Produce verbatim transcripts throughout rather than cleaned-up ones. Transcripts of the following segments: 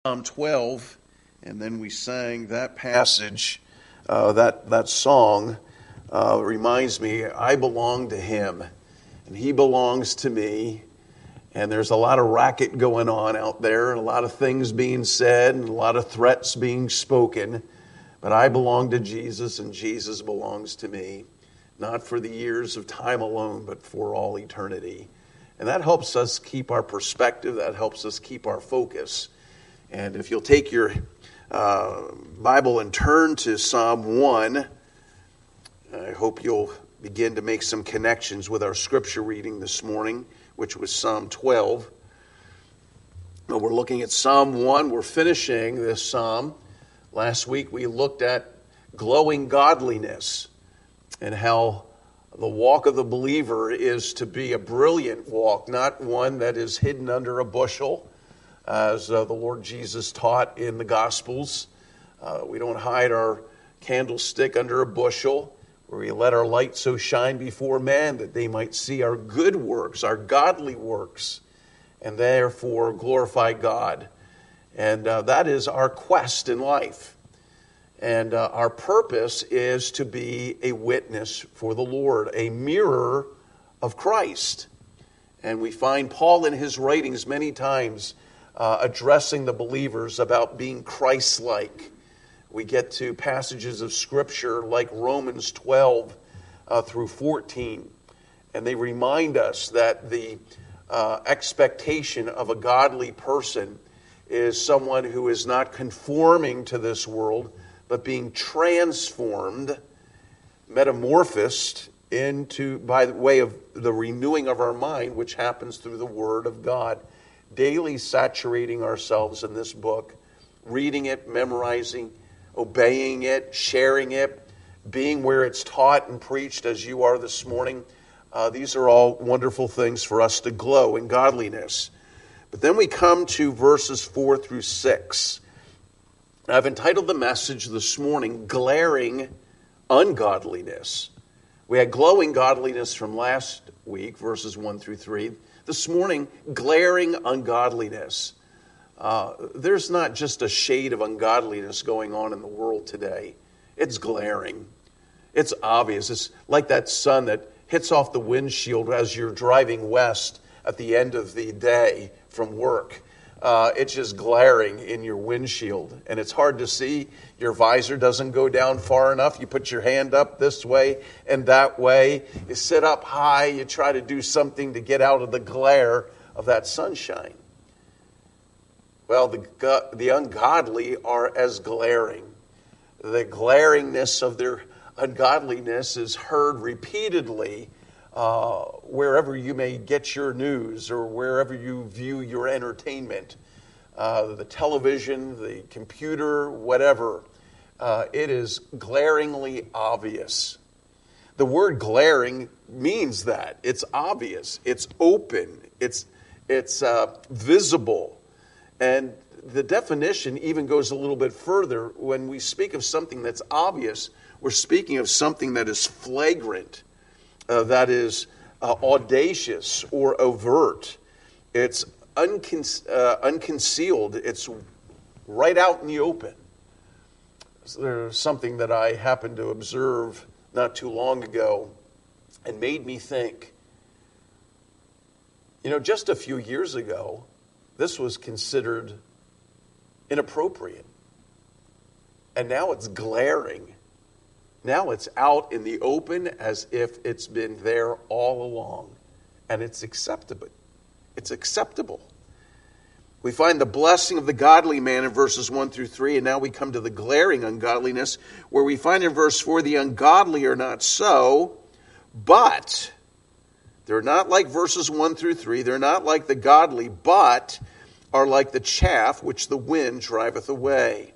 Psalm twelve, and then we sang that passage, uh, that, that song uh, reminds me, I belong to him, and he belongs to me, and there's a lot of racket going on out there, and a lot of things being said, and a lot of threats being spoken, but I belong to Jesus, and Jesus belongs to me, not for the years of time alone, but for all eternity. And that helps us keep our perspective, that helps us keep our focus. And if you'll take your uh, Bible and turn to Psalm one, I hope you'll begin to make some connections with our scripture reading this morning, which was Psalm twelve. But we're looking at Psalm one. We're finishing this psalm. Last week we looked at glowing godliness and how the walk of the believer is to be a brilliant walk, not one that is hidden under a bushel, as uh, the Lord Jesus taught in the Gospels. Uh, we don't hide our candlestick under a bushel, where we let our light so shine before man that they might see our good works, our godly works, and therefore glorify God. And uh, that is our quest in life. And uh, our purpose is to be a witness for the Lord, a mirror of Christ. And we find Paul in his writings many times uh, addressing the believers about being Christ-like. We get to passages of Scripture like Romans twelve uh, through fourteen, and they remind us that the uh, expectation of a godly person is someone who is not conforming to this world, but being transformed, metamorphosed into by the way of the renewing of our mind, which happens through the Word of God. Daily saturating ourselves in this book, reading it, memorizing, obeying it, sharing it, being where it's taught and preached as you are this morning. Uh, these are all wonderful things for us to glow in godliness. But then we come to verses four through six. I've entitled the message this morning, Glaring Ungodliness. We had glowing godliness from last week, verses one through three. This morning, glaring ungodliness. Uh, there's not just a shade of ungodliness going on in the world today. It's glaring. It's obvious. It's like that sun that hits off the windshield as you're driving west at the end of the day from work. Uh, it's just glaring in your windshield, and it's hard to see. Your visor doesn't go down far enough. You put your hand up this way and that way. You sit up high. You try to do something to get out of the glare of that sunshine. Well, the, the ungodly are as glaring. The glaringness of their ungodliness is heard repeatedly Uh, wherever you may get your news or wherever you view your entertainment, uh, the television, the computer, whatever, uh, it is glaringly obvious. The word glaring means that. It's obvious, it's open, it's, it's uh, visible. And the definition even goes a little bit further. When we speak of something that's obvious, we're speaking of something that is flagrant. Uh, that is uh, audacious or overt. It's uncon- uh, unconcealed. It's right out in the open. So there's something that I happened to observe not too long ago and made me think, you know, just a few years ago, this was considered inappropriate. And now it's glaring. Now it's out in the open as if it's been there all along. And it's acceptable. It's acceptable. We find the blessing of the godly man in verses one through three, and now we come to the glaring ungodliness, where we find in verse four, the ungodly are not so, but they're not like verses one through three, they're not like the godly, but are like the chaff which the wind driveth away.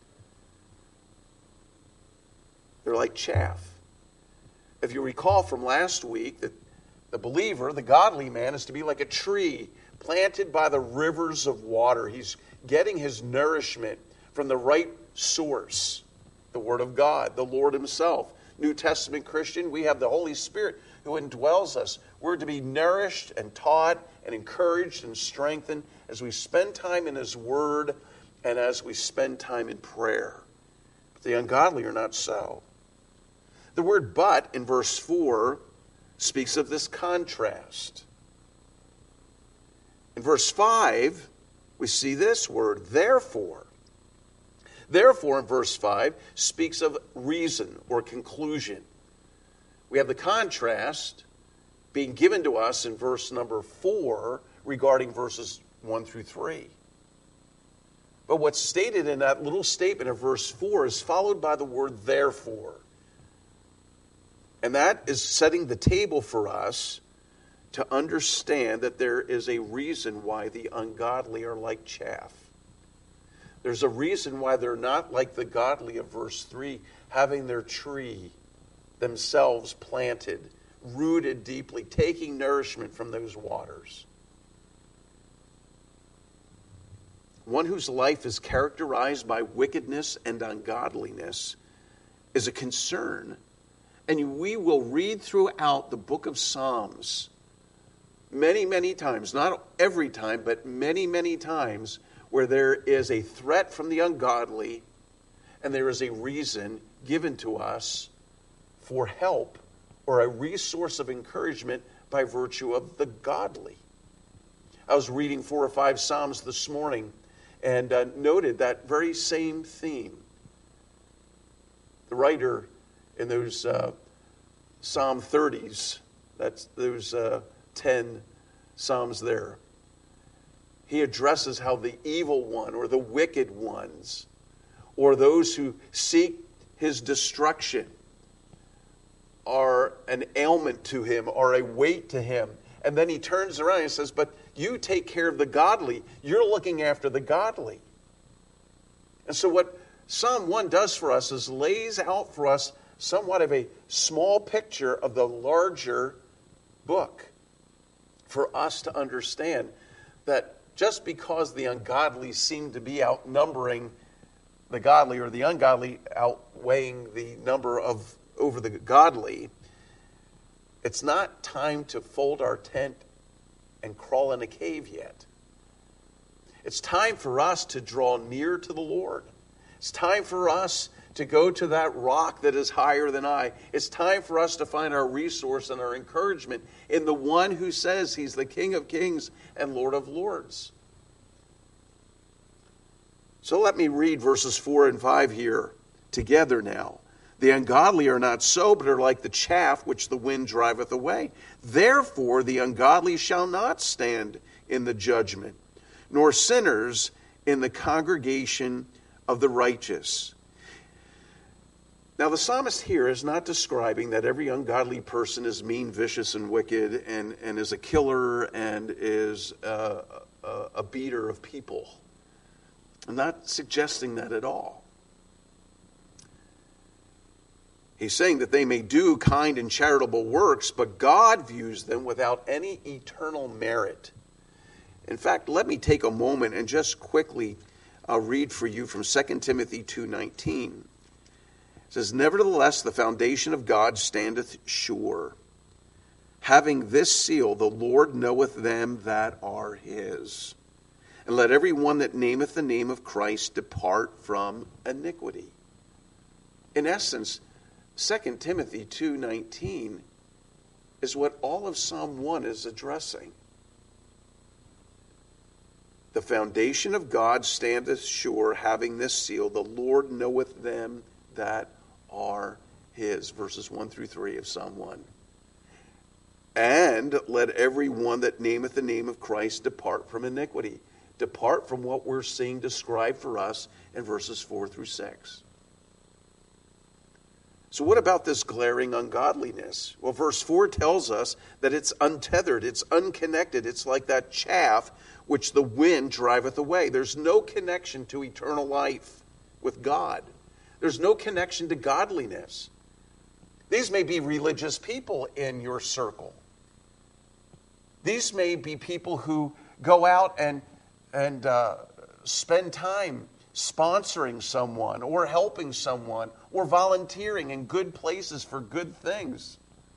They're like chaff. If you recall from last week, that the believer, the godly man, is to be like a tree planted by the rivers of water. He's getting his nourishment from the right source, the Word of God, the Lord Himself. New Testament Christian, we have the Holy Spirit who indwells us. We're to be nourished and taught and encouraged and strengthened as we spend time in His Word and as we spend time in prayer. But the ungodly are not so. The word but in verse four speaks of this contrast. In verse five, we see this word, therefore. Therefore, in verse five, speaks of reason or conclusion. We have the contrast being given to us in verse number four regarding verses one through three. But what's stated in that little statement of verse four is followed by the word therefore. And that is setting the table for us to understand that there is a reason why the ungodly are like chaff. There's a reason why they're not like the godly of verse three, having their tree themselves planted, rooted deeply, taking nourishment from those waters. One whose life is characterized by wickedness and ungodliness is a concern. And we will read throughout the book of Psalms many, many times, not every time, but many, many times, where there is a threat from the ungodly and there is a reason given to us for help or a resource of encouragement by virtue of the godly. I was reading four or five Psalms this morning and uh, noted that very same theme. The writer in those uh, Psalm thirties, that's those uh, ten Psalms there, he addresses how the evil one or the wicked ones or those who seek his destruction are an ailment to him, are a weight to him. And then he turns around and says, but you take care of the godly. You're looking after the godly. And so what Psalm one does for us is lays out for us somewhat of a small picture of the larger book for us to understand that just because the ungodly seem to be outnumbering the godly or the ungodly outweighing the number of over the godly, it's not time to fold our tent and crawl in a cave yet. It's time for us to draw near to the Lord. It's time for us to go to that rock that is higher than I. It's time for us to find our resource and our encouragement in the one who says he's the King of Kings and Lord of Lords. So let me read verses four and five here together now. The ungodly are not so, but are like the chaff which the wind driveth away. Therefore the ungodly shall not stand in the judgment, nor sinners in the congregation of the righteous. Now the psalmist here is not describing that every ungodly person is mean, vicious, and wicked, and, and is a killer, and is a, a, a beater of people. I'm not suggesting that at all. He's saying that they may do kind and charitable works, but God views them without any eternal merit. In fact, let me take a moment and just quickly uh, read for you from Second Timothy two nineteen. It says, nevertheless, the foundation of God standeth sure, having this seal, the Lord knoweth them that are his. And let every one that nameth the name of Christ depart from iniquity. In essence, Second Timothy two nineteen is what all of Psalm one is addressing. The foundation of God standeth sure, having this seal, the Lord knoweth them that are his. Verses one through three of Psalm one. And let every one that nameth the name of Christ depart from iniquity. Depart from what we're seeing described for us in verses four through six. So what about this glaring ungodliness? Well, verse four tells us that it's untethered, it's unconnected. It's like that chaff which the wind driveth away. There's no connection to eternal life with God. There's no connection to godliness. These may be religious people in your circle. These may be people who go out and, and uh, spend time sponsoring someone or helping someone or volunteering in good places for good things.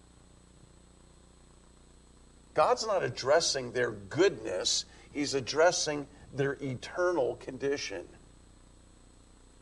God's not addressing their goodness. He's addressing their eternal condition.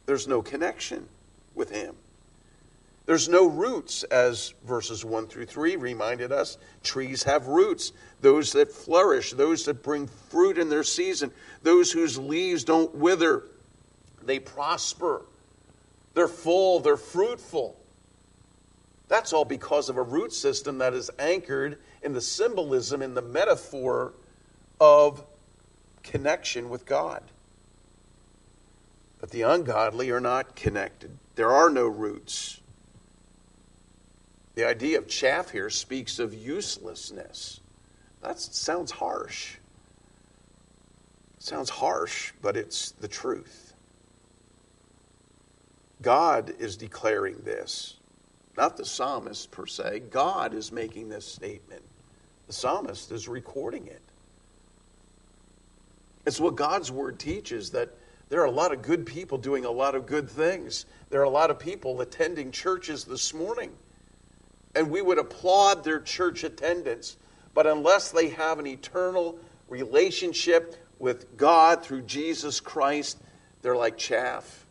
There's no connection with him. There's no roots, as verses one through three reminded us. Trees have roots. Those that flourish, those that bring fruit in their season, those whose leaves don't wither, they prosper. They're full, they're fruitful. That's all because of a root system that is anchored in the symbolism, in the metaphor of connection with God. But the ungodly are not connected. There are no roots. The idea of chaff here speaks of uselessness. That sounds harsh. It sounds harsh, but it's the truth. God is declaring this. Not the psalmist per se. God is making this statement. The psalmist is recording it. It's what God's word teaches, that there are a lot of good people doing a lot of good things. There are a lot of people attending churches this morning. And we would applaud their church attendance. But unless they have an eternal relationship with God through Jesus Christ, they're like chaff.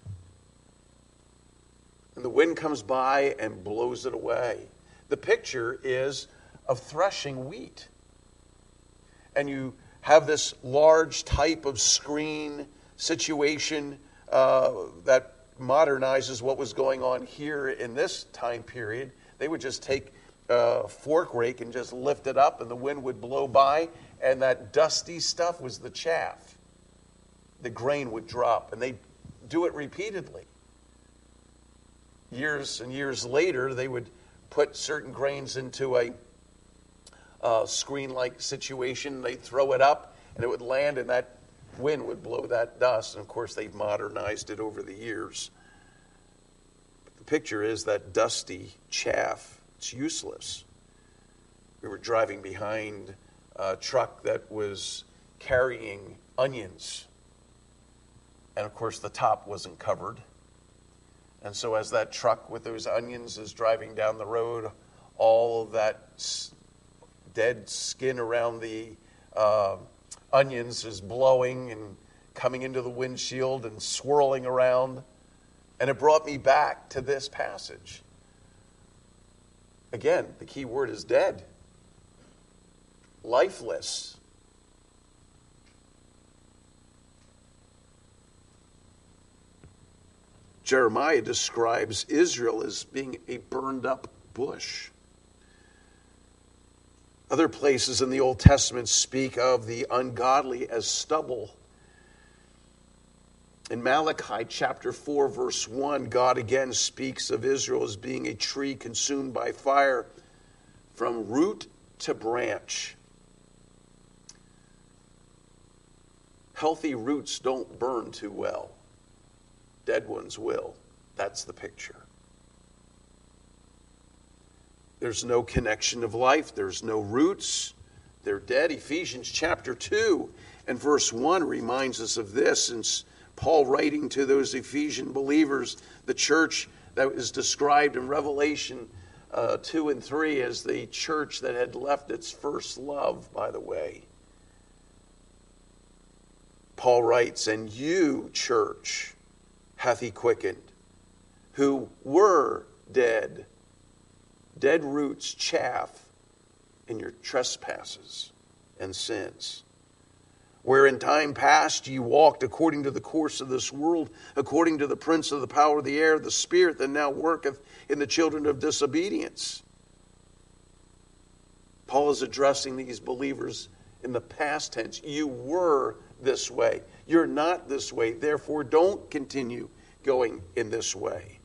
And the wind comes by and blows it away. The picture is of threshing wheat. And you have this large type of screen situation uh, that modernizes what was going on here in this time period. They would just take a fork rake and just lift it up, and the wind would blow by, and that dusty stuff was the chaff. The grain would drop, and they'd do it repeatedly. Years and years later, they would put certain grains into a uh, screen-like situation. They'd throw it up, and it would land, and that wind would blow that dust. And, of course, they've modernized it over the years. The picture is that dusty chaff. It's useless. We were driving behind a truck that was carrying onions. And, of course, the top wasn't covered. And so as that truck with those onions is driving down the road, all of that dead skin around the uh, onions is blowing and coming into the windshield and swirling around. And it brought me back to this passage. Again, the key word is dead. Lifeless. Jeremiah describes Israel as being a burned up bush. Other places in the Old Testament speak of the ungodly as stubble. In Malachi chapter four, verse one, God again speaks of Israel as being a tree consumed by fire from root to branch. Healthy roots don't burn too well. Dead ones will. That's the picture. There's no connection of life. There's no roots. They're dead. Ephesians chapter two and verse one reminds us of this. And Paul writing to those Ephesian believers, the church that is described in Revelation uh, two and three as the church that had left its first love, by the way. Paul writes, "And you, church, hath he quickened, who were dead, dead roots, chaff, in your trespasses and sins, where in time past ye walked according to the course of this world, according to the prince of the power of the air, the spirit that now worketh in the children of disobedience." Paul is addressing these believers in the past tense. You were this way. You're not this way. Therefore, don't continue going in this way.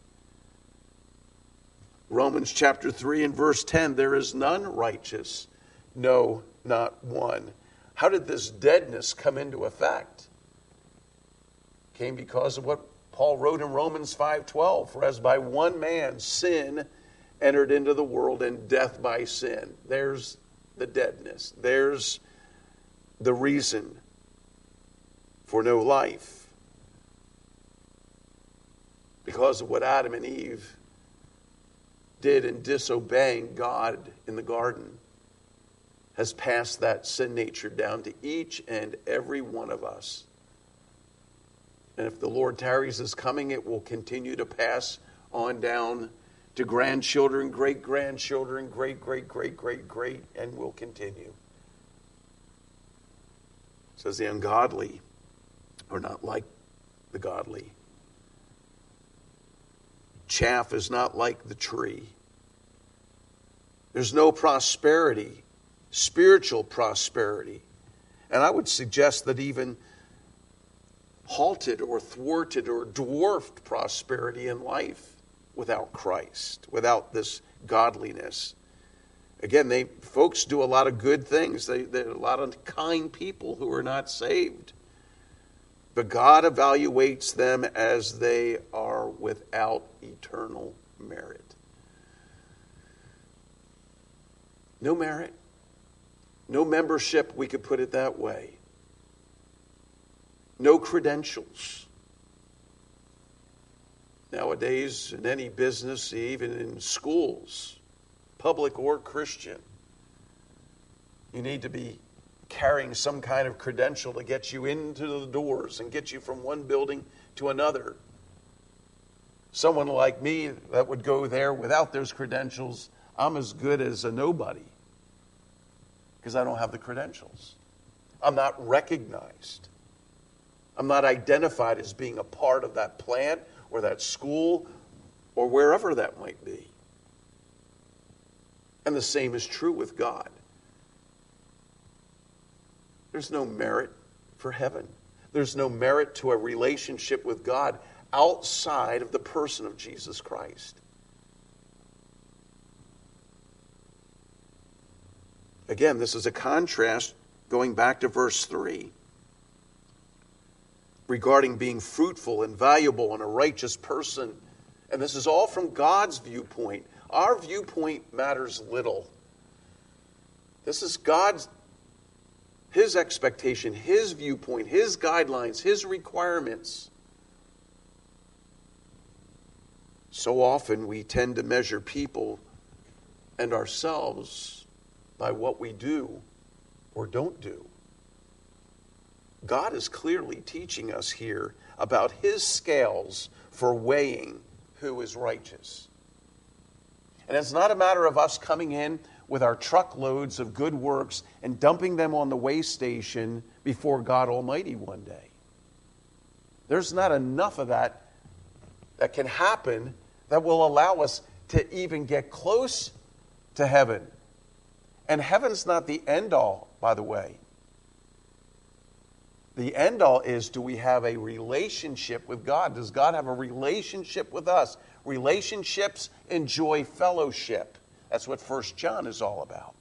Romans chapter three and verse ten, there is none righteous, no, not one. How did this deadness come into effect? It came because of what Paul wrote in Romans five twelve, for as by one man sin entered into the world, and death by sin. There's the deadness. There's the reason for no life. Because of what Adam and Eve did in disobeying God in the garden, has passed that sin nature down to each and every one of us. And if the Lord tarries his coming, it will continue to pass on down to grandchildren, great-grandchildren, great, great, great, great, great, and will continue. It says the ungodly are not like the godly. Chaff is not like the tree. There's no prosperity, spiritual prosperity. And I would suggest that even halted or thwarted or dwarfed prosperity in life without Christ, without this godliness. Again, they folks do a lot of good things. They, there are a lot of kind people who are not saved. But God evaluates them as they are without eternal merit. No merit, no membership, we could put it that way. No credentials. Nowadays, in any business, even in schools, public or Christian, you need to be carrying some kind of credential to get you into the doors and get you from one building to another. Someone like me that would go there without those credentials, I'm as good as a nobody because I don't have the credentials. I'm not recognized. I'm not identified as being a part of that plant or that school or wherever that might be. And the same is true with God. There's no merit for heaven. There's no merit to a relationship with God outside of the person of Jesus Christ. Again, this is a contrast going back to verse three. Regarding being fruitful and valuable and a righteous person. And this is all from God's viewpoint. Our viewpoint matters little. This is God's, his expectation, his viewpoint, his guidelines, his requirements. So often we tend to measure people and ourselves by what we do or don't do. God is clearly teaching us here about his scales for weighing who is righteous. And it's not a matter of us coming in with our truckloads of good works and dumping them on the weigh station before God Almighty one day. There's not enough of that that can happen that will allow us to even get close to heaven. And heaven's not the end all, by the way. The end all is, do we have a relationship with God? Does God have a relationship with us? Relationships enjoy fellowship. That's what First John is all about.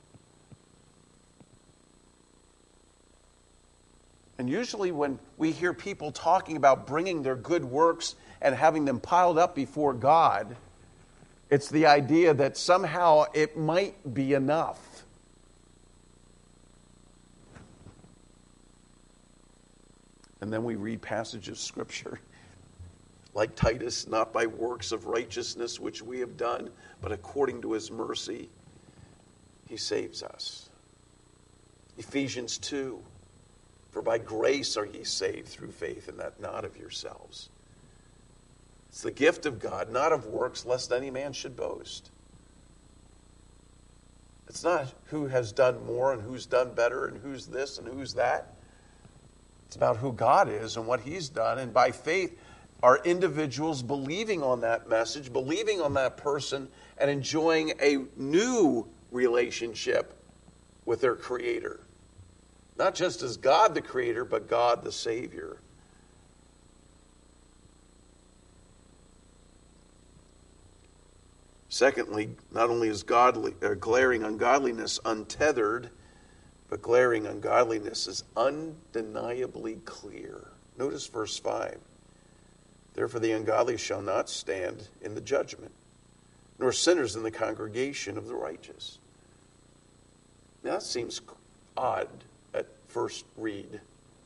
And usually when we hear people talking about bringing their good works and having them piled up before God, it's the idea that somehow it might be enough. And then we read passages of Scripture like Titus, not by works of righteousness which we have done, but according to his mercy, he saves us. Ephesians two, for by grace are ye saved through faith, and that not of yourselves. It's the gift of God, not of works, lest any man should boast. It's not who has done more and who's done better and who's this and who's that. It's about who God is and what he's done. And by faith, are individuals believing on that message, believing on that person, and enjoying a new relationship with their Creator. Not just as God the Creator, but God the Savior. Secondly, not only is godly, uh, glaring ungodliness untethered, but glaring ungodliness is undeniably clear. Notice verse five. Therefore the ungodly shall not stand in the judgment, nor sinners in the congregation of the righteous. Now that seems odd at first read.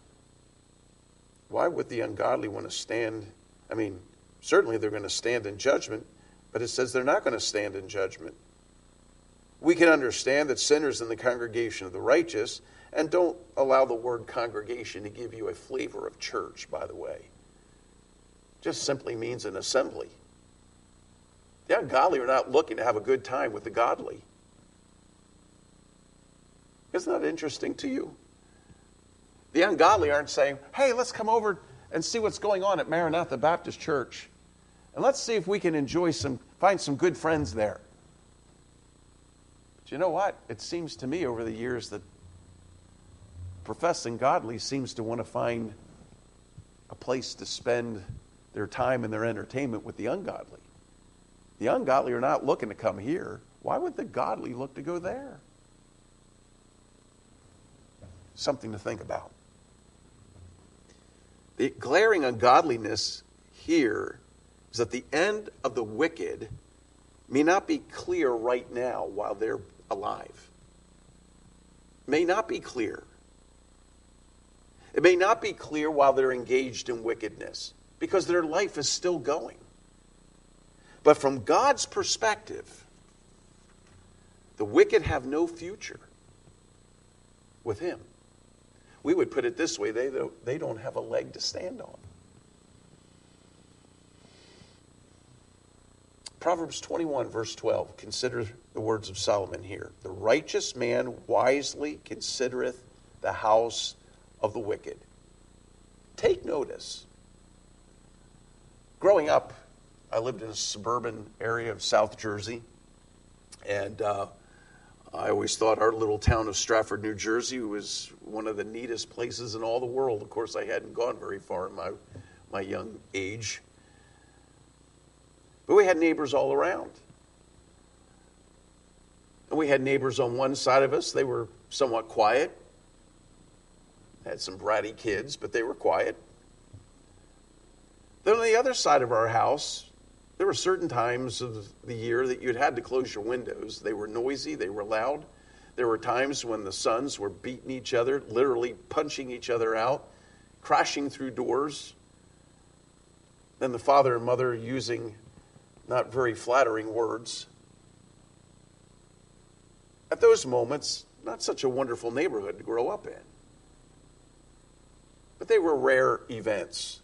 Why would the ungodly want to stand? I mean, certainly they're going to stand in judgment, but it says they're not going to stand in judgment. We can understand that sinners in the congregation of the righteous, and don't allow the word congregation to give you a flavor of church, by the way. just simply means an assembly. The ungodly are not looking to have a good time with the godly. Isn't that interesting to you? The ungodly aren't saying, hey, let's come over and see what's going on at Maranatha Baptist Church. And let's see if we can enjoy some, find some good friends there. But you know what? It seems to me over the years that professing godly seems to want to find a place to spend their time and their entertainment with the ungodly. The ungodly are not looking to come here. Why would the godly look to go there? Something to think about. The glaring ungodliness here is that the end of the wicked may not be clear right now while they're alive. May not be clear. It may not be clear while they're engaged in wickedness because their life is still going. But from God's perspective, the wicked have no future with him. We would put it this way, they don't, they don't have a leg to stand on. Proverbs twenty-one, verse twelve. Consider the words of Solomon here. The righteous man wisely considereth the house of the wicked. Take notice. Growing up, I lived in a suburban area of South Jersey, and uh, I always thought our little town of Stratford, New Jersey was one of the neatest places in all the world. Of course, I hadn't gone very far in my, my young age. But we had neighbors all around. And we had neighbors on one side of us. They were somewhat quiet. Had some bratty kids, but they were quiet. Then on the other side of our house, there were certain times of the year that you'd had to close your windows. They were noisy, they were loud. There were times when the sons were beating each other, literally punching each other out, crashing through doors. Then the father and mother using not very flattering words. At those moments, not such a wonderful neighborhood to grow up in. But they were rare events.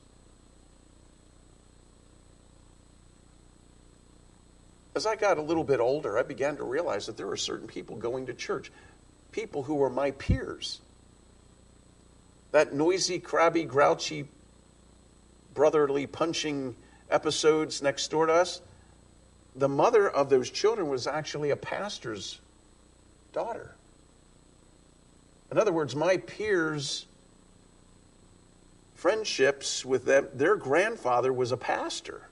As I got a little bit older, I began to realize that there were certain people going to church, people who were my peers. That noisy, crabby, grouchy, brotherly punching episodes next door to us, the mother of those children was actually a pastor's daughter. In other words, my peers' friendships with them, their grandfather was a pastor.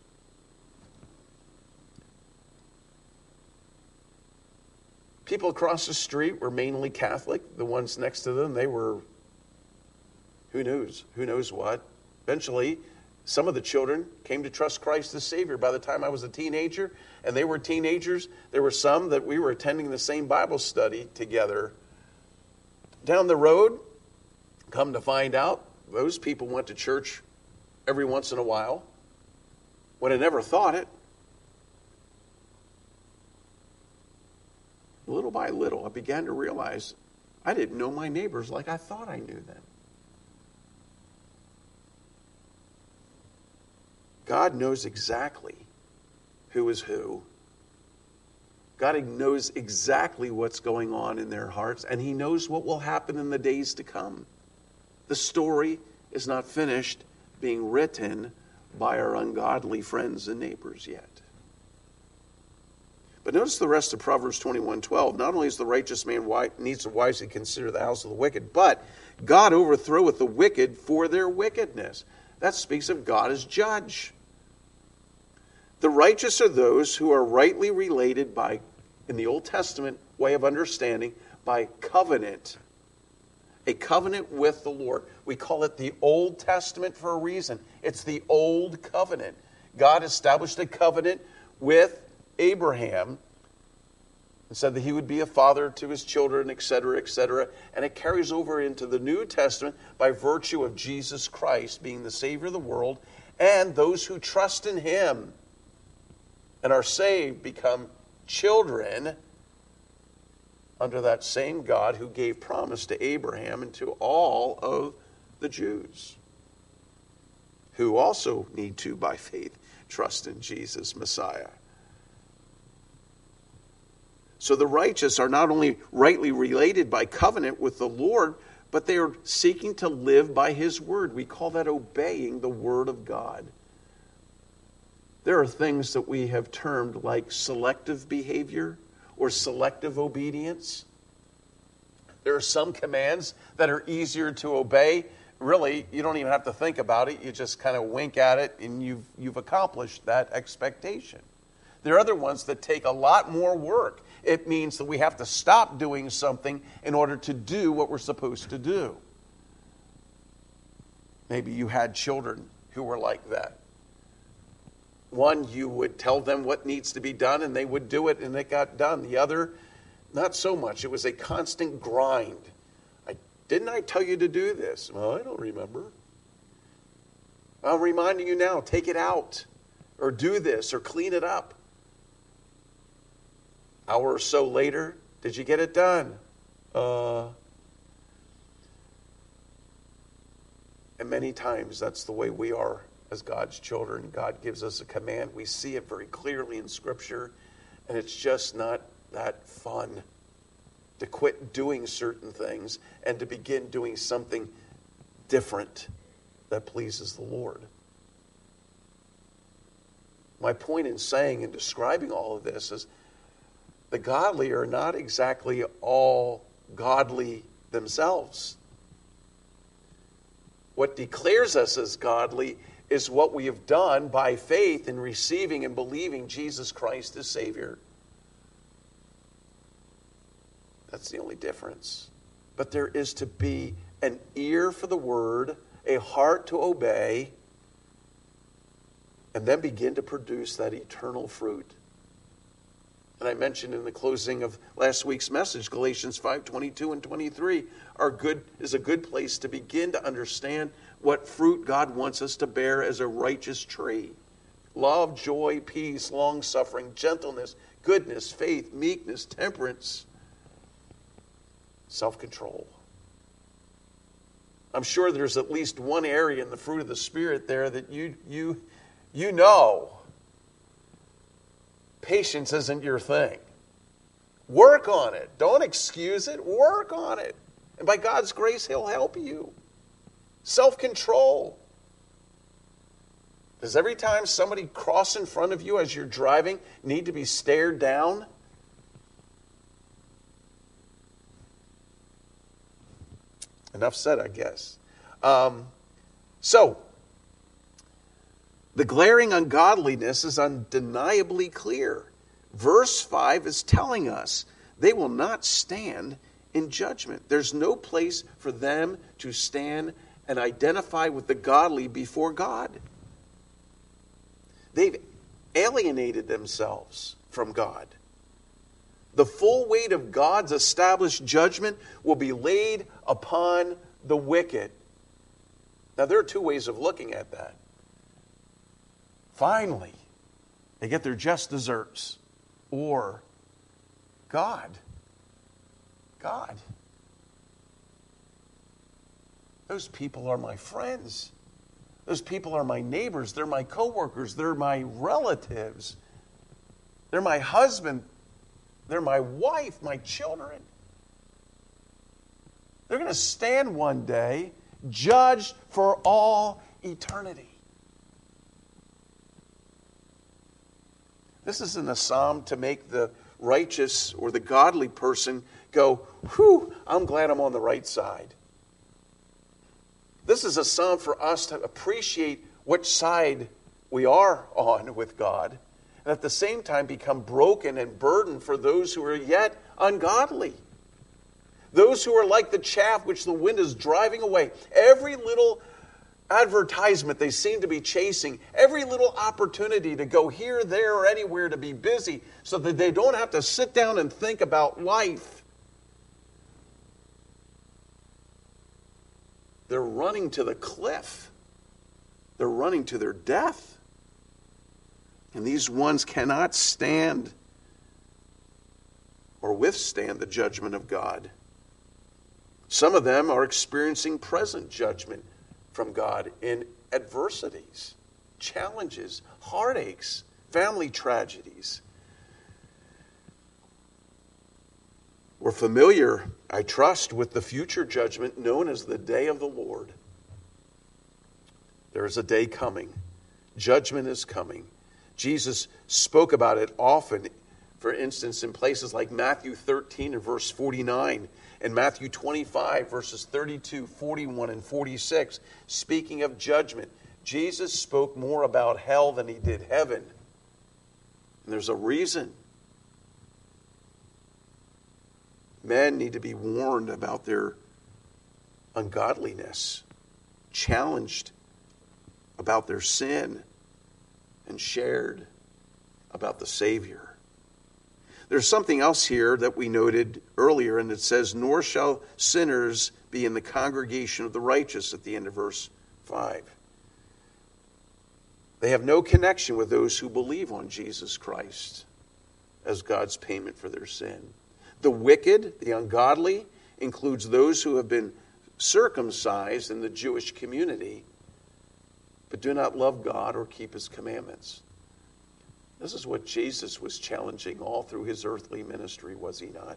People across the street were mainly Catholic. The ones next to them, they were, who knows, who knows what. Eventually, some of the children came to trust Christ as Savior by the time I was a teenager, and they were teenagers. There were some that we were attending the same Bible study together. Down the road, come to find out, those people went to church every once in a while. Would have never thought it. Little by little, I began to realize I didn't know my neighbors like I thought I knew them. God knows exactly who is who. God knows exactly what's going on in their hearts, and he knows what will happen in the days to come. The story is not finished being written by our ungodly friends and neighbors yet. But notice the rest of Proverbs twenty-one twelve. Not only is the righteous man needs to wisely consider the house of the wicked, but God overthroweth the wicked for their wickedness. That speaks of God as judge. The righteous are those who are rightly related by, in the Old Testament way of understanding, by covenant. A covenant with the Lord. We call it the Old Testament for a reason. It's the Old Covenant. God established a covenant with Abraham and said that he would be a father to his children, et cetera, et cetera. And it carries over into the New Testament by virtue of Jesus Christ being the Savior of the world, and those who trust in him and are saved become children under that same God who gave promise to Abraham and to all of the Jews. who also need to, by faith, trust in Jesus, Messiah. So the righteous are not only rightly related by covenant with the Lord, but they are seeking to live by his word. We call that obeying the word of God. There are things that we have termed like selective behavior or selective obedience. There are some commands that are easier to obey. Really, you don't even have to think about it. You just kind of wink at it and you've, you've accomplished that expectation. There are other ones that take a lot more work. It means that we have to stop doing something in order to do what we're supposed to do. Maybe you had children who were like that. One, you would tell them what needs to be done and they would do it and it got done. The other, not so much. It was a constant grind. I, didn't I tell you to do this? Well, I don't remember. I'm reminding you now, take it out or do this or clean it up. Hour or so later, did you get it done? Uh, and many times that's the way we are as God's children. God gives us a command. We see it very clearly in Scripture, and it's just not that fun to quit doing certain things and to begin doing something different that pleases the Lord. My point in saying and describing all of this is the godly are not exactly all godly themselves. What declares us as godly is what we have done by faith in receiving and believing Jesus Christ as Savior. That's the only difference. But there is to be an ear for the word, a heart to obey, and then begin to produce that eternal fruit. And I mentioned in the closing of last week's message, Galatians five twenty-two and twenty-three are good, is a good place to begin to understand what fruit God wants us to bear as a righteous tree. Love, joy, peace, long-suffering, gentleness, goodness, faith, meekness, temperance, self-control. I'm sure there's at least one area in the fruit of the Spirit there that you you you know patience isn't your thing. Work on it. Don't excuse it. Work on it. And by God's grace, He'll help you. Self-control. Does every time somebody cross in front of you as you're driving need to be stared down? Enough said, I guess. Um, so, the glaring ungodliness is undeniably clear. Verse five is telling us they will not stand in judgment. There's no place for them to stand and identify with the godly before God. They've alienated themselves from God. The full weight of God's established judgment will be laid upon the wicked. Now, there are two ways of looking at that. Finally, they get their just deserts. Or God. God. Those people are my friends. Those people are my neighbors. They're my coworkers. They're my relatives. They're my husband. They're my wife, my children. They're going to stand one day judged for all eternity. This isn't a psalm to make the righteous or the godly person go, whew, I'm glad I'm on the right side. This is a psalm for us to appreciate which side we are on with God, and at the same time become broken and burdened for those who are yet ungodly. Those who are like the chaff which the wind is driving away. Every little advertisement they seem to be chasing, every little opportunity to go here, there, or anywhere to be busy so that they don't have to sit down and think about life. They're running to the cliff. They're running to their death. And these ones cannot stand or withstand the judgment of God. Some of them are experiencing present judgment from God in adversities, challenges, heartaches, family tragedies. We're familiar, I trust, with the future judgment known as the day of the Lord. There is a day coming. Judgment is coming. Jesus spoke about it often, for instance, in places like Matthew thirteen and verse forty-nine, and Matthew twenty-five, verses thirty-two, forty-one, and forty-six. Speaking of judgment, Jesus spoke more about hell than he did heaven. And there's a reason. Men need to be warned about their ungodliness, challenged about their sin, and shared about the Savior. There's something else here that we noted earlier, and it says, nor shall sinners be in the congregation of the righteous, at the end of verse five. They have no connection with those who believe on Jesus Christ as God's payment for their sin. The wicked, the ungodly, includes those who have been circumcised in the Jewish community, but do not love God or keep his commandments. This is what Jesus was challenging all through his earthly ministry, was he not?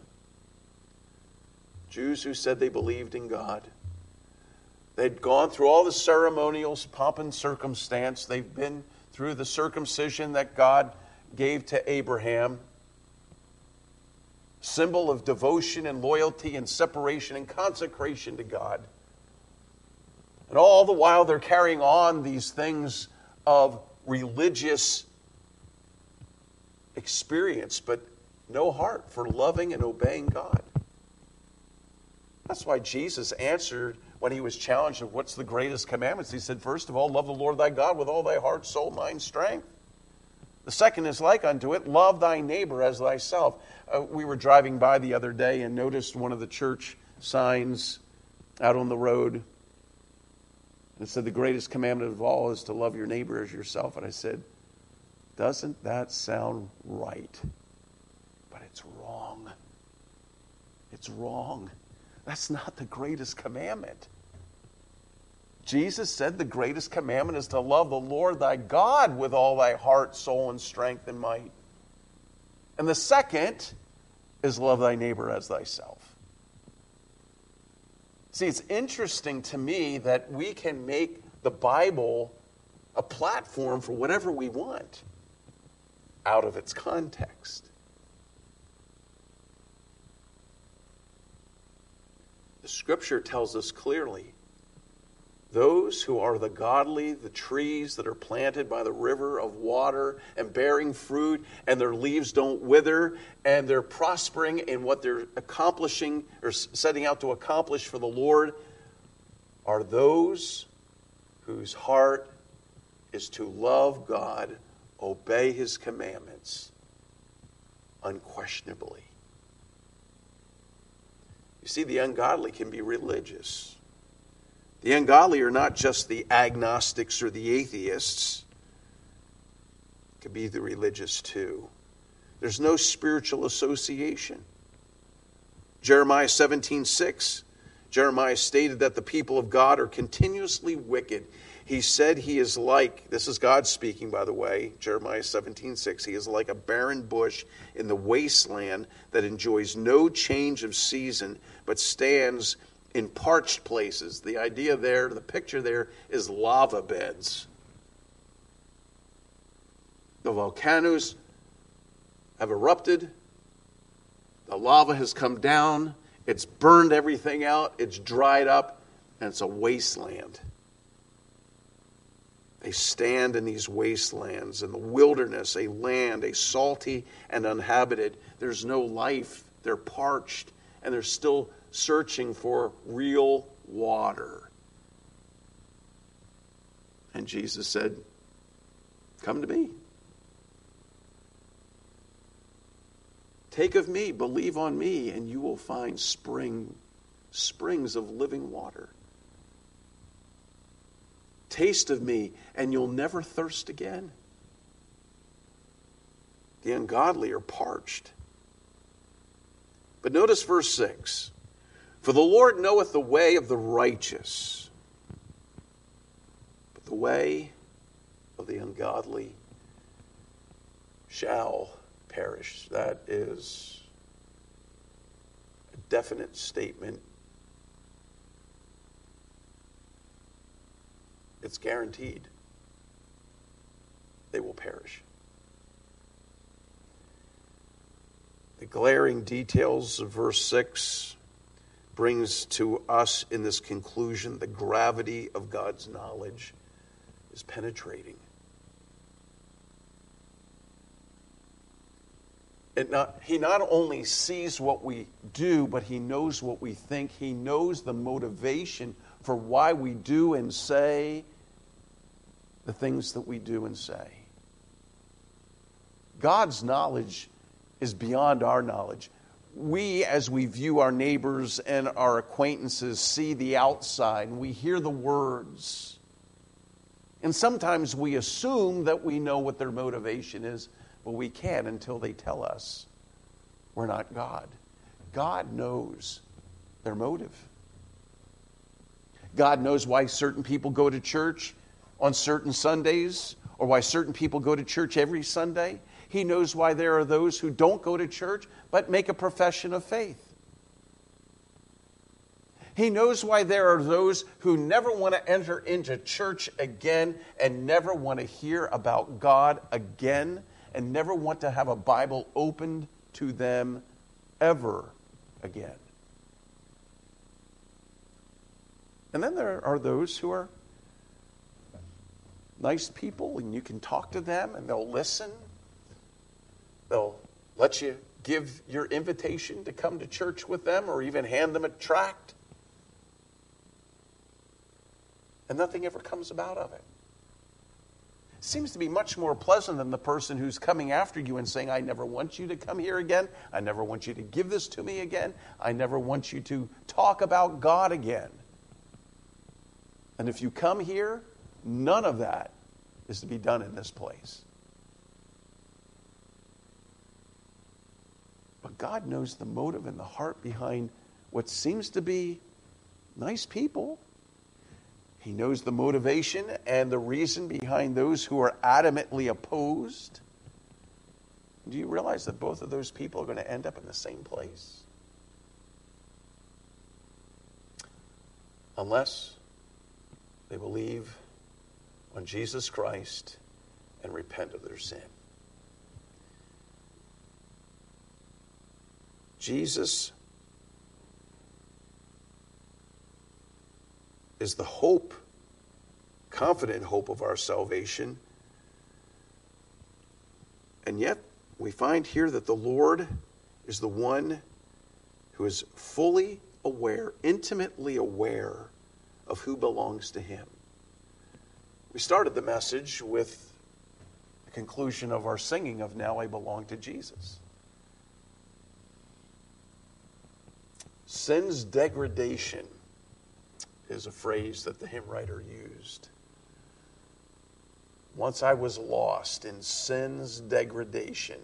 Jews who said they believed in God. They'd gone through all the ceremonials, pomp and circumstance. They've been through the circumcision that God gave to Abraham, symbol of devotion and loyalty and separation and consecration to God. And all the while they're carrying on these things of religious experience, but no heart for loving and obeying God. That's why Jesus answered when he was challenged of what's the greatest commandments. He said, first of all, love the Lord thy God with all thy heart, soul, mind, strength. The second is like unto it, love thy neighbor as thyself. Uh, we were driving by the other day and noticed one of the church signs out on the road. It said the greatest commandment of all is to love your neighbor as yourself. And I said, doesn't that sound right? But it's wrong. It's wrong. That's not the greatest commandment. Jesus said the greatest commandment is to love the Lord thy God with all thy heart, soul, and strength and might. And the second is love thy neighbor as thyself. See, it's interesting to me that we can make the Bible a platform for whatever we want out of its context. The Scripture tells us clearly, those who are the godly, the trees that are planted by the river of water and bearing fruit, and their leaves don't wither, and they're prospering in what they're accomplishing or setting out to accomplish for the Lord, are those whose heart is to love God, obey his commandments unquestionably. You see, the ungodly can be religious. The ungodly are not just the agnostics or the atheists. It could be the religious too. There's no spiritual association. Jeremiah seventeen six, Jeremiah stated that the people of God are continuously wicked. He said he is like, this is God speaking, by the way, Jeremiah seventeen six, he is like a barren bush in the wasteland that enjoys no change of season, but stands in parched places. The idea there, the picture there, is lava beds. The volcanoes have erupted. The lava has come down. It's burned everything out. It's dried up. And it's a wasteland. They stand in these wastelands, in the wilderness, a land, a salty and uninhabited. There's no life. They're parched. And they're still searching for real water. And Jesus said, come to me. Take of me, believe on me, and you will find spring, springs of living water. Taste of me, and you'll never thirst again. The ungodly are parched. But notice verse six. For the Lord knoweth the way of the righteous, but the way of the ungodly shall perish. That is a definite statement. It's guaranteed. They will perish. The glaring details of verse six brings to us in this conclusion the gravity of God's knowledge is penetrating. It not, he not only sees what we do, but he knows what we think. He knows the motivation for why we do and say the things that we do and say. God's knowledge is beyond our knowledge. We, as we view our neighbors and our acquaintances, see the outside, and we hear the words. And sometimes we assume that we know what their motivation is, but we can't until they tell us. We're not God. God knows their motive. God knows why certain people go to church on certain Sundays, or why certain people go to church every Sunday. He knows why there are those who don't go to church but make a profession of faith. He knows why there are those who never want to enter into church again and never want to hear about God again and never want to have a Bible opened to them ever again. And then there are those who are nice people, and you can talk to them and they'll listen. They'll let you give your invitation to come to church with them or even hand them a tract. And nothing ever comes about of it. It seems to be much more pleasant than the person who's coming after you and saying, I never want you to come here again. I never want you to give this to me again. I never want you to talk about God again. And if you come here, none of that is to be done in this place. But God knows the motive and the heart behind what seems to be nice people. He knows the motivation and the reason behind those who are adamantly opposed. Do you realize that both of those people are going to end up in the same place? Unless they believe on Jesus Christ and repent of their sin. Jesus is the hope, confident hope of our salvation. And yet, we find here that the Lord is the one who is fully aware, intimately aware of who belongs to him. We started the message with the conclusion of our singing of Now I Belong to Jesus. Sin's degradation is a phrase that the hymn writer used. Once I was lost in sin's degradation,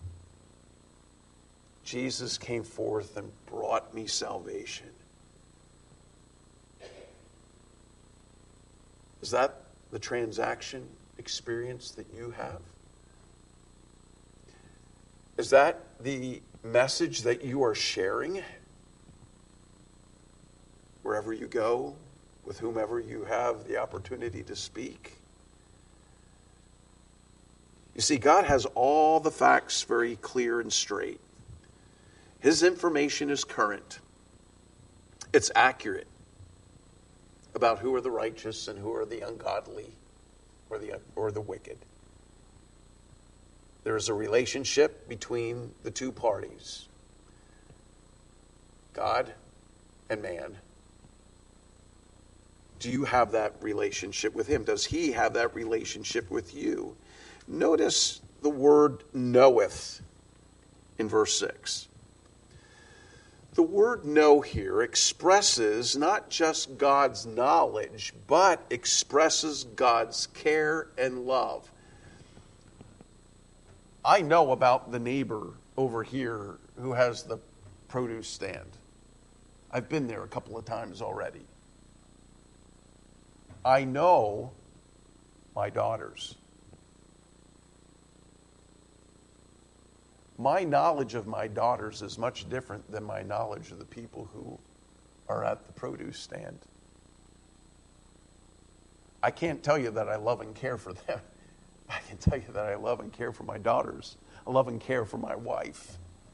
Jesus came forth and brought me salvation. Is that the transaction experience that you have? Is that the message that you are sharing wherever you go, with whomever you have the opportunity to speak? You see, God has all the facts very clear and straight. His information is current. It's accurate about who are the righteous and who are the ungodly or the, or the wicked. There is a relationship between the two parties, God and man. Do you have that relationship with him? Does he have that relationship with you? Notice the word knoweth in verse six. The word know here expresses not just God's knowledge, but expresses God's care and love. I know about the neighbor over here who has the produce stand. I've been there a couple of times already. I know my daughters. My knowledge of my daughters is much different than my knowledge of the people who are at the produce stand. I can't tell you that I love and care for them. I can tell you that I love and care for my daughters. I love and care for my wife.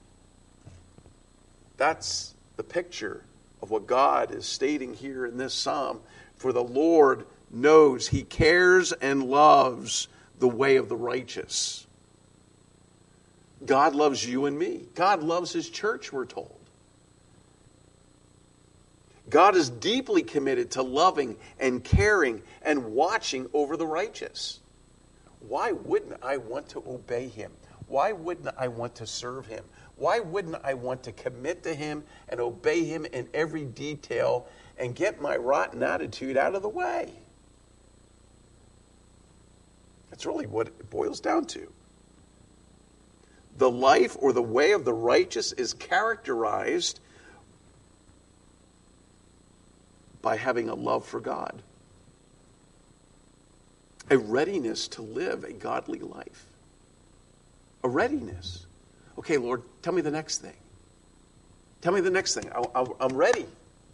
That's the picture of what God is stating here in this psalm. For the Lord knows, He cares and loves the way of the righteous. God loves you and me. God loves His church, we're told. God is deeply committed to loving and caring and watching over the righteous. Why wouldn't I want to obey Him? Why wouldn't I want to serve Him? Why wouldn't I want to commit to Him and obey Him in every detail and get my rotten attitude out of the way? That's really what it boils down to. The life or the way of the righteous is characterized by having a love for God, a readiness to live a godly life, a readiness. Okay, Lord, tell me the next thing. Tell me the next thing. I, I, I'm ready.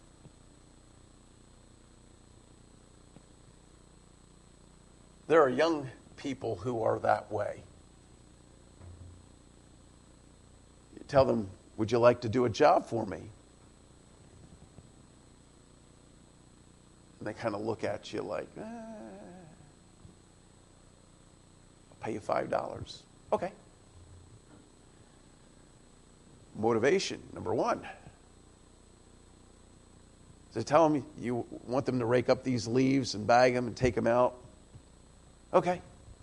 There are young people who are that way. You tell them, would you like to do a job for me? And they kind of look at you like, eh, I'll pay you five dollars. Okay. Motivation, number one. So tell them you want them to rake up these leaves and bag them and take them out. Okay.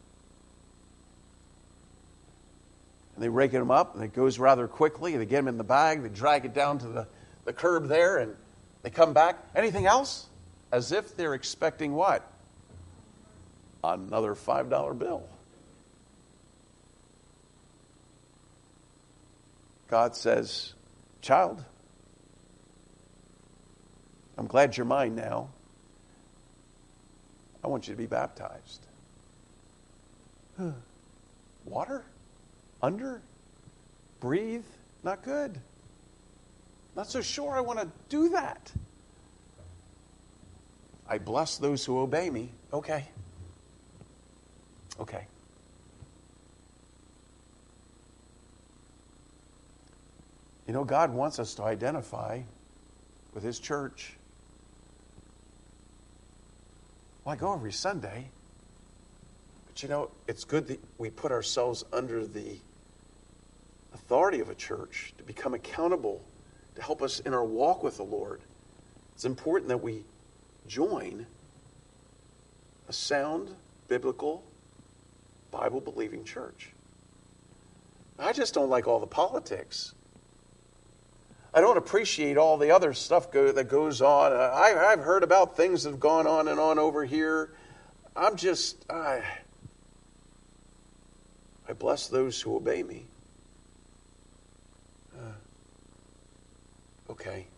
And they rake them up, and it goes rather quickly. They get them in the bag. They drag it down to the, the curb there, and they come back. Anything else? As if they're expecting what? Another five dollar bill. God says, child, I'm glad you're mine now. I want you to be baptized. Water? Under? Breathe? Not good. Not so sure I want to do that. I bless those who obey me. Okay. Okay. You know, God wants us to identify with His church. Well, I go every Sunday. But you know, it's good that we put ourselves under the authority of a church to become accountable, to help us in our walk with the Lord. It's important that we join a sound, biblical, Bible-believing church. I just don't like all the politics. I don't appreciate all the other stuff go, that goes on. I, I've heard about things that have gone on and on over here. I'm just, I, I bless those who obey me. Uh, okay.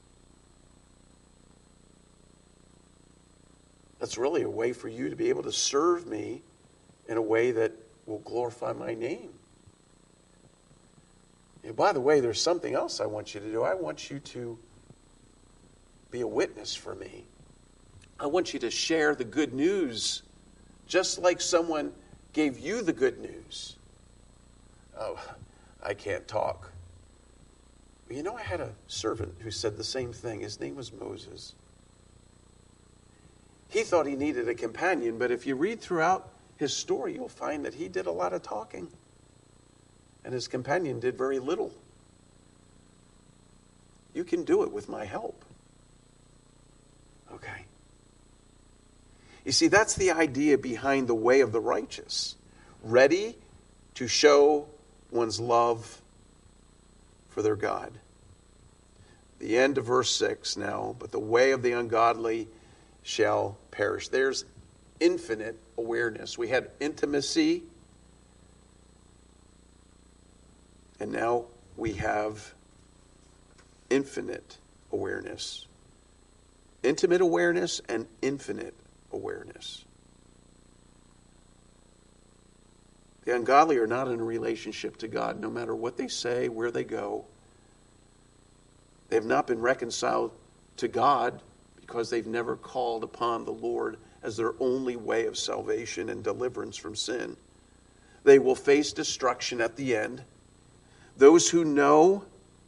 That's really a way for you to be able to serve me in a way that will glorify my name. And by the way, there's something else I want you to do. I want you to be a witness for me. I want you to share the good news, just like someone gave you the good news. Oh, I can't talk. You know, I had a servant who said the same thing. His name was Moses. He thought he needed a companion, but if you read throughout his story, you'll find that he did a lot of talking. And his companion did very little. You can do it with my help. Okay. You see, that's the idea behind the way of the righteous. Ready to show one's love for their God. The end of verse six now, but the way of the ungodly shall perish. There's infinite awareness. We had intimacy, and now we have infinite awareness. Intimate awareness and infinite awareness. The ungodly are not in a relationship to God, no matter what they say, where they go. They have not been reconciled to God because they've never called upon the Lord as their only way of salvation and deliverance from sin. They will face destruction at the end. Those who know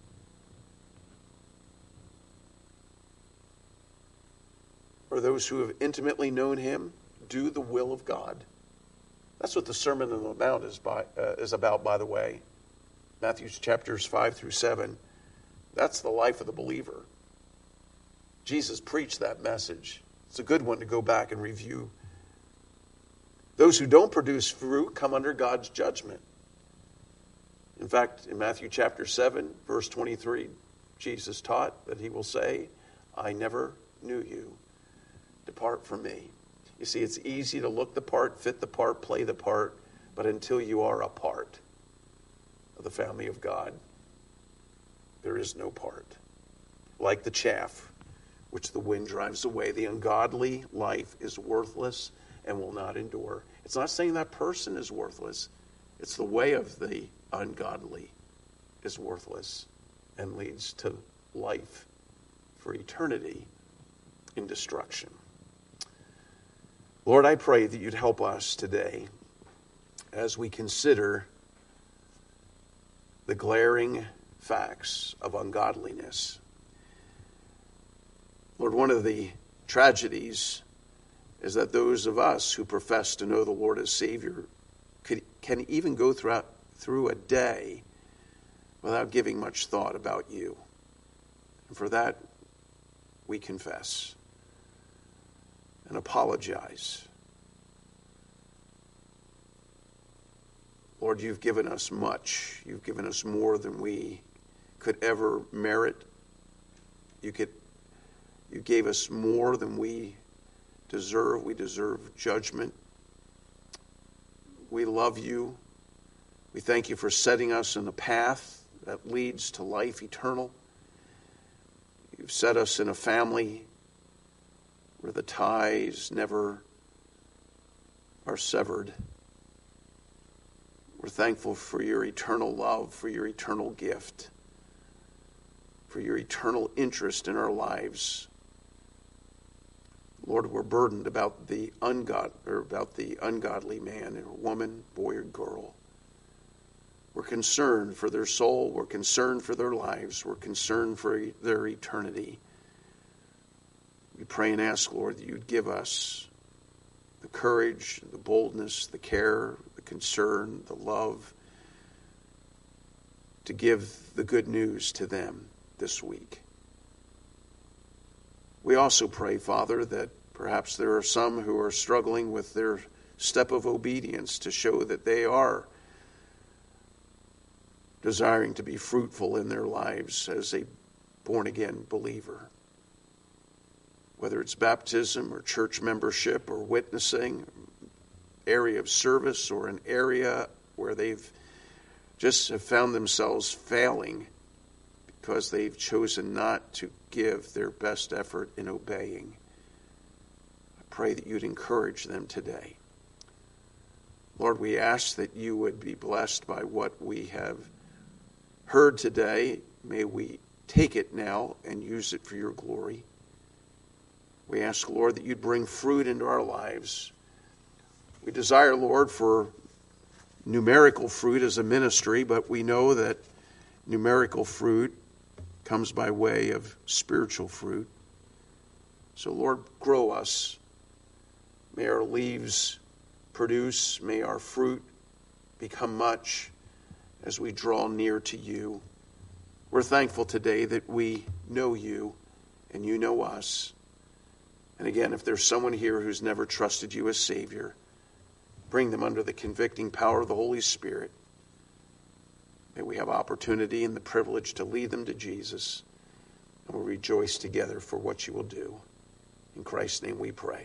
or those who have intimately known him do the will of God. That's what the Sermon on the Mount is, by, uh, is about, by the way. Matthew chapters five through seven. That's the life of the believer. Jesus preached that message. It's a good one to go back and review. Those who don't produce fruit come under God's judgment. In fact, in Matthew chapter seven, verse twenty-three, Jesus taught that he will say, I never knew you. Depart from me. You see, it's easy to look the part, fit the part, play the part, but until you are a part of the family of God, there is no part. Like the chaff, which the wind drives away, the ungodly life is worthless and will not endure. It's not saying that person is worthless. It's the way of the ungodly is worthless and leads to life for eternity in destruction. Lord, I pray that you'd help us today as we consider the glaring facts of ungodliness. Lord, one of the tragedies is that those of us who profess to know the Lord as Savior could, can even go throughout, through a day without giving much thought about you. And for that, we confess and apologize. Lord, you've given us much. You've given us more than we could ever merit. You could, you gave us more than we deserve. We deserve judgment. We love you. We thank you for setting us in a path that leads to life eternal. You've set us in a family where the ties never are severed. We're thankful for your eternal love, for your eternal gift, for your eternal interest in our lives. Lord, we're burdened about the ungod or about the ungodly man or woman, boy or girl. We're concerned for their soul. We're concerned for their lives. We're concerned for their eternity. We pray and ask, Lord, that you'd give us the courage, the boldness, the care, the concern, the love to give the good news to them this week. We also pray, Father, that perhaps there are some who are struggling with their step of obedience to show that they are desiring to be fruitful in their lives as a born-again believer. Whether it's baptism or church membership or witnessing, area of service, or an area where they've just have found themselves failing because they've chosen not to give their best effort in obeying. I pray that you'd encourage them today. Lord, we ask that you would be blessed by what we have heard today. May we take it now and use it for your glory. We ask, Lord, that you'd bring fruit into our lives. We desire, Lord, for numerical fruit as a ministry, but we know that numerical fruit comes by way of spiritual fruit. So, Lord, grow us. May our leaves produce, may our fruit become much as we draw near to you. We're thankful today that we know you and you know us. And again, if there's someone here who's never trusted you as Savior, bring them under the convicting power of the Holy Spirit. May we have opportunity and the privilege to lead them to Jesus. And we'll rejoice together for what you will do. In Christ's name we pray.